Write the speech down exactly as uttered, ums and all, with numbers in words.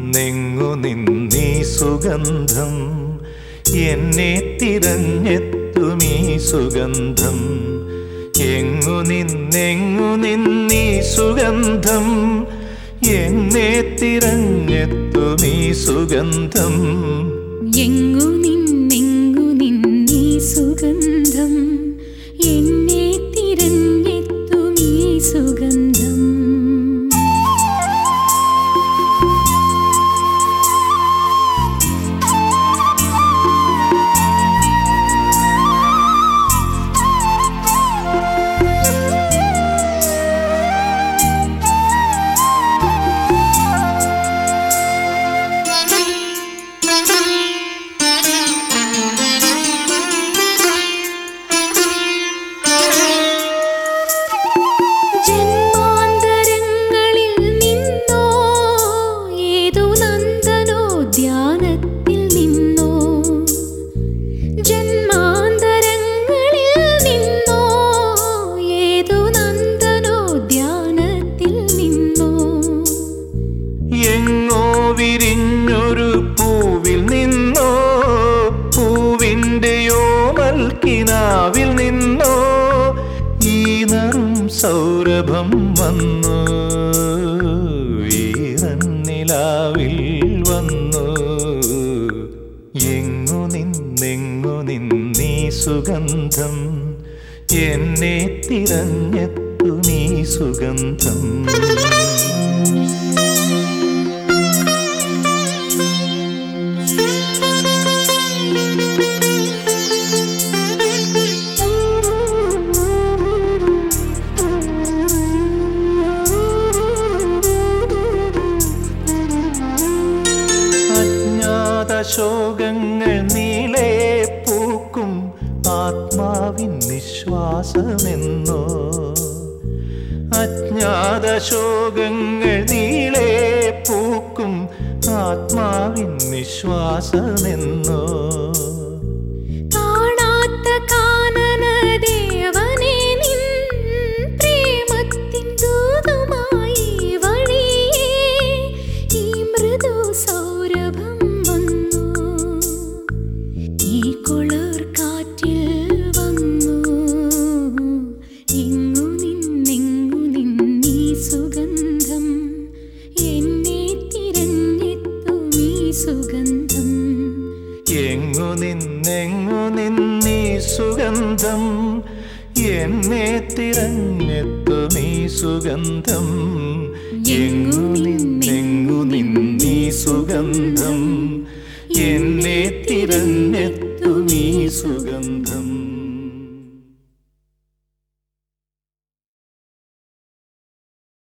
നിന്നെങ്ങു നിന്നീ സുഗന്ധം എന്നെ തിരഞ്ഞെത്തുമീ സുഗന്ധം എങ്ങു നിന്നെങ്ങു നിന്നീ സുഗന്ധം എന്നെ തിരഞ്ഞെത്തുമീ സുഗന്ധം എങ്ങു നിന്നെങ്ങു നിന്നീ സുഗന്ധം എന്നെ തിരഞ്ഞെത്തുമീ സുഗന്ധം എങ്ങോ വിരിഞ്ഞൊരു പൂവിൽ നിന്നോ പൂവിൻ്റെയോമൽ കിനാവിൽ നിന്നോ ഈ നറും സൗരഭം വന്നു ഈറന്നിലാവിൽ വന്നു എങ്ങു നിന്നെങ്ങു നിന്നീ സുഗന്ധം എന്നെ തിരഞ്ഞെത്തുമീ സുഗന്ധം ശോകങ്ങൾ നീളെ പൂക്കും ആത്മാവിൻ നിശ്വാസമെന്നോ അജ്ഞാത ശോകങ്ങൾ നീളെ പൂക്കും ആത്മാവിൻ നിശ്വാസമെന്നോ കാണാത്ത കാനന ദേവനേ നിൻ പ്രേമത്തിൻ ദൂതുമായി വഴിയേ ഈ മൃദു സൗരഭം ഈ കുളിർ കാറ്റിൽ വന്നു എങ്ങു നിന്നെങ്ങു നിന്നീ സുഗന്ധം എന്നെ തിരഞ്ഞെത്തുമീ സുഗന്ധം എങ്ങു നിന്നെങ്ങു നിന്നീ സുഗന്ധം എന്നെ തിരഞ്ഞെത്തുമീ സുഗന്ധം എങ്ങു നിന്നെങ്ങു നിന്നീ സുഗന്ധം എന്നെ തിരഞ്ഞെത്തുമീ സുഗന്ധം.